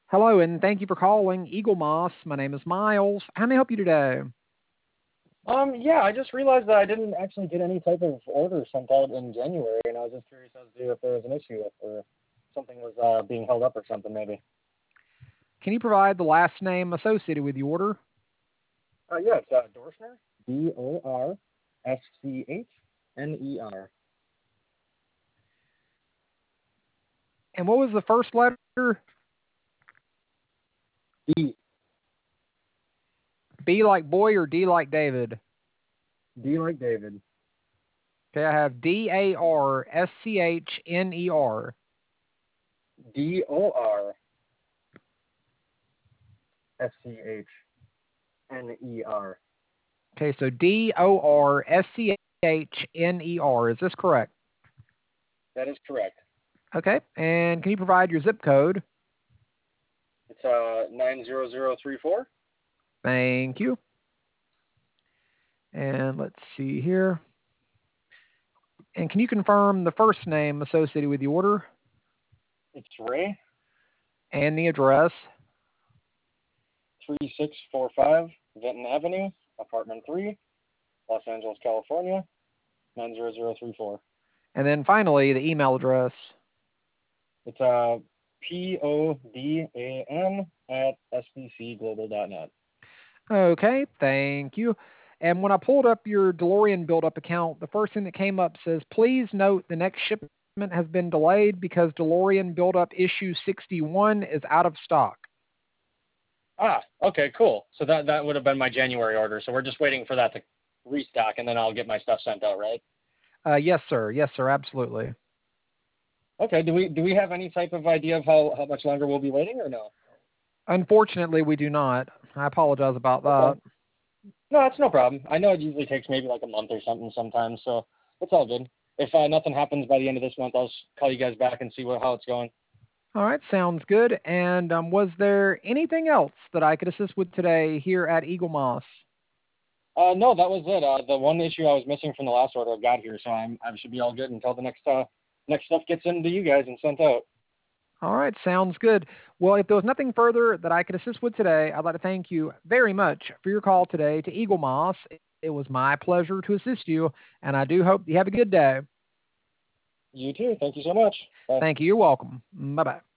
Hello, and thank you for calling Eagle Moss. My name is Miles. How may I help you today? Yeah, I just realized that I didn't actually get any type of order sent out in January, and I was just curious as to if there was an issue or something was being held up or something maybe. Can you provide the last name associated with the order? Yeah, it's Dorschner. Dorschner. And what was the first letter? D. B like boy or D like David? D like David. Okay, I have Darschner. Dorschner. Okay, so Dorschner. Is this correct? That is correct. Okay, and can you provide your zip code? It's 90034. Thank you. And let's see here. And can you confirm the first name associated with the order It's Ray. and the address? 3645 Vinton Avenue, Apartment 3, Los Angeles, California, 90034. And then finally, the email address. It's PODAN at sbcglobal.net. Okay, thank you. And when I pulled up your DeLorean build-up account, the first thing that came up says, please note the next shipment has been delayed because DeLorean build-up issue 61 is out of stock. Okay, cool. So that would have been my January order. So we're just waiting for that to restock, and then I'll get my stuff sent out, right? Yes, sir. Yes, sir. Absolutely. Okay. Do we have any type of idea of how much longer we'll be waiting, or no? Unfortunately, we do not. I apologize about that. Okay. No, that's no problem. I know it usually takes maybe like a month or something sometimes, so it's all good. If nothing happens by the end of this month, I'll call you guys back and see how it's going. All right, sounds good. And was there anything else that I could assist with today here at Eagle Moss? No, that was it. The one issue I was missing from the last order I've got here, so I should be all good until the next stuff gets into you guys and sent out. All right, sounds good. Well, if there was nothing further that I could assist with today, I'd like to thank you very much for your call today to Eagle Moss. It was my pleasure to assist you, and I do hope you have a good day. You too. Thank you so much. Bye. Thank you. You're welcome. Bye-bye.